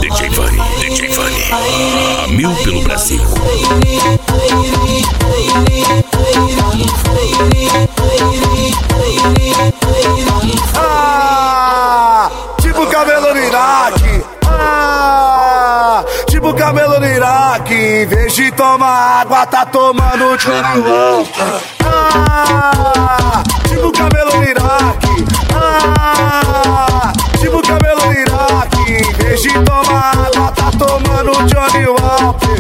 DJ Vani, a mil pelo Brasil. Tipo cabelo no Iraque. Tipo cabelo no Iraque. Em vez de tomar água, tá tomando Johnny Walker. Tipo cabelo no Iraque. Tipo cabelo no Iraque. Em vez de tomar água, tá tomando Johnny Walker.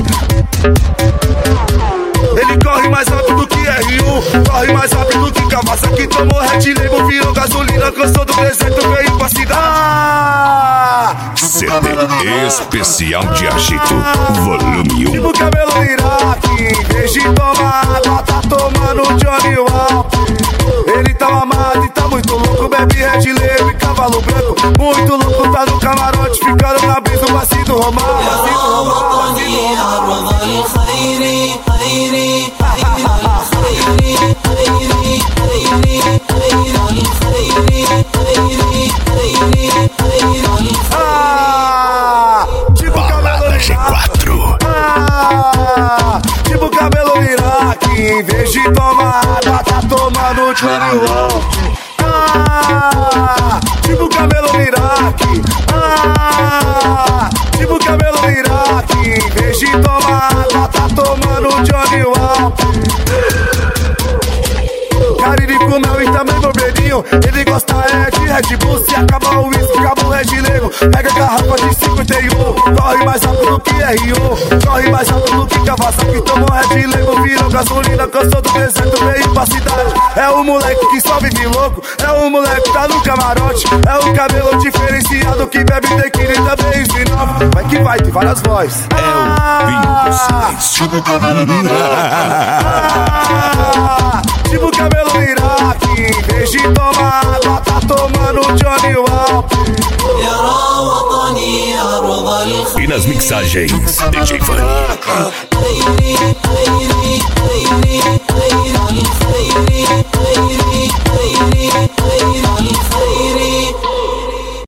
Ele corre mais rápido que R1, corre mais rápido que Kawasaki. Tomou Red Label, virou gasolina, cansou do deserto, veio pra cidade. CD especial de agito, volume 1. Tipo cabelo no Iraque, em vez de tomar água, tá tomando Johnny Walker. Ele tá mamado e tá muito louco, bebe Red Label e cavalo branco. Muito louco, tá no camarote, ficando na brisa, vacilo do Romano. Balada G4. Tipo cabelo no Iraque, em vez de tomar água, tá tomando Johnny Walker. Tipo cabelo no Iraque. Tipo cabelo no Iraque, em vez de tomar água, tá tomando Johnny Walker. Caririco, mel e também borbeirinho. Ele gosta de Red Bull. Se acabar o uísque, acaba o Red Label. Pega a garrafa de 51. Corre mais rápido que R1, corre mais rápido que Kawasaki. Tomou Red Label, virou gasolina, cansou do deserto, veio pra cidade. É o moleque que só vive louco, é o moleque que tá no camarote. É o cabelo diferenciado que bebe tequila e também Smirnoff. Vai que vai, tem várias vozes. É o fim do silêncio. Tipo cabelo no Iraque, em vez de tomar água, tá tomando Johnny Walker. E nas mixagens, DJ Vani.